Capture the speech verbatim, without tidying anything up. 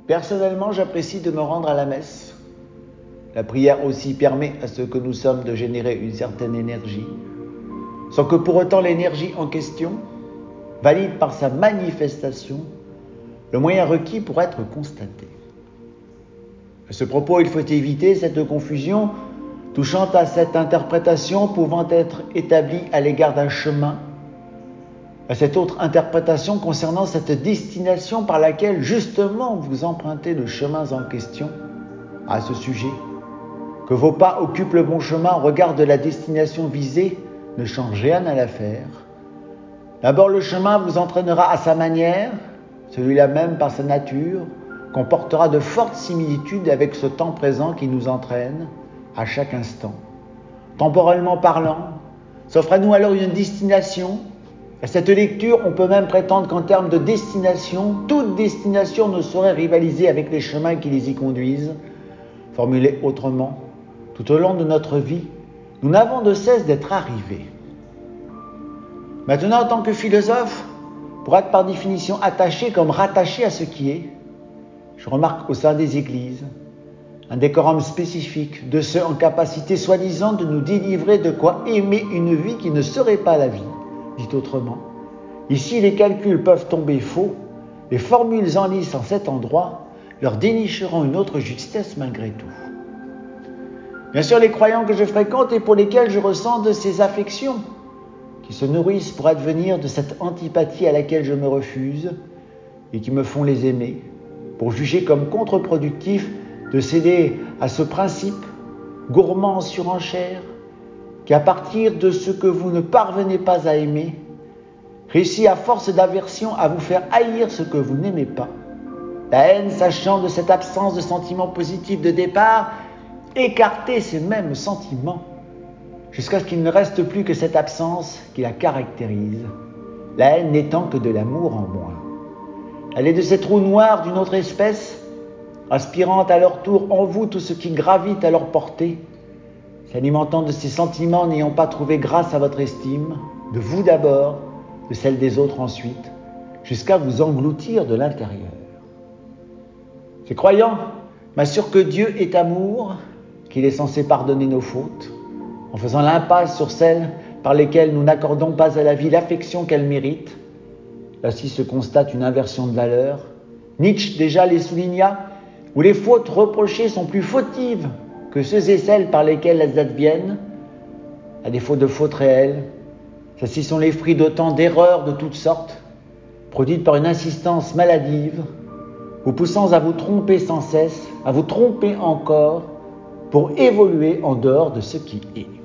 Personnellement, j'apprécie de me rendre à la messe. La prière aussi permet à ce que nous sommes de générer une certaine énergie, sans que pour autant l'énergie en question valide par sa manifestation le moyen requis pour être constaté. À ce propos, il faut éviter cette confusion touchant à cette interprétation pouvant être établie à l'égard d'un chemin, à cette autre interprétation concernant cette destination par laquelle justement vous empruntez le chemin en question. À ce sujet, que vos pas occupent le bon chemin au regard de la destination visée ne change rien à l'affaire. D'abord, le chemin vous entraînera à sa manière, celui-là même par sa nature, comportera de fortes similitudes avec ce temps présent qui nous entraîne à chaque instant. Temporellement parlant, s'offre à nous alors une destination. À cette lecture, on peut même prétendre qu'en termes de destination, toute destination ne saurait rivaliser avec les chemins qui les y conduisent. Formulé autrement, tout au long de notre vie, nous n'avons de cesse d'être arrivés. Maintenant, en tant que philosophe, pour être par définition attaché comme rattaché à ce qui est, je remarque au sein des églises un décorum spécifique de ceux en capacité soi-disant de nous délivrer de quoi aimer une vie qui ne serait pas la vie. Dit autrement, ici les calculs peuvent tomber faux, les formules en lice en cet endroit leur dénicheront une autre justesse malgré tout. Bien sûr, les croyants que je fréquente et pour lesquels je ressens de ces affections, qui se nourrissent pour advenir de cette antipathie à laquelle je me refuse et qui me font les aimer, pour juger comme contre-productif de céder à ce principe gourmand en surenchère, qui à partir de ce que vous ne parvenez pas à aimer, réussit à force d'aversion à vous faire haïr ce que vous n'aimez pas. La haine, sachant de cette absence de sentiments positifs de départ, écarter ces mêmes sentiments, jusqu'à ce qu'il ne reste plus que cette absence qui la caractérise, la haine n'étant que de l'amour en moins. Elle est de ces trous noirs d'une autre espèce, aspirant à leur tour en vous tout ce qui gravite à leur portée, s'alimentant de ces sentiments n'ayant pas trouvé grâce à votre estime, de vous d'abord, de celle des autres ensuite, jusqu'à vous engloutir de l'intérieur. Ces croyants m'assurent que Dieu est amour, qu'il est censé pardonner nos fautes, en faisant l'impasse sur celles par lesquelles nous n'accordons pas à la vie l'affection qu'elle mérite. Ainsi se constate une inversion de valeur. Nietzsche déjà les souligna, où les fautes reprochées sont plus fautives que ceux et celles par lesquelles elles adviennent. À défaut de fautes réelles, celles-ci sont les fruits d'autant d'erreurs de toutes sortes, produites par une insistance maladive, vous poussant à vous tromper sans cesse, à vous tromper encore, pour évoluer en dehors de ce qui est.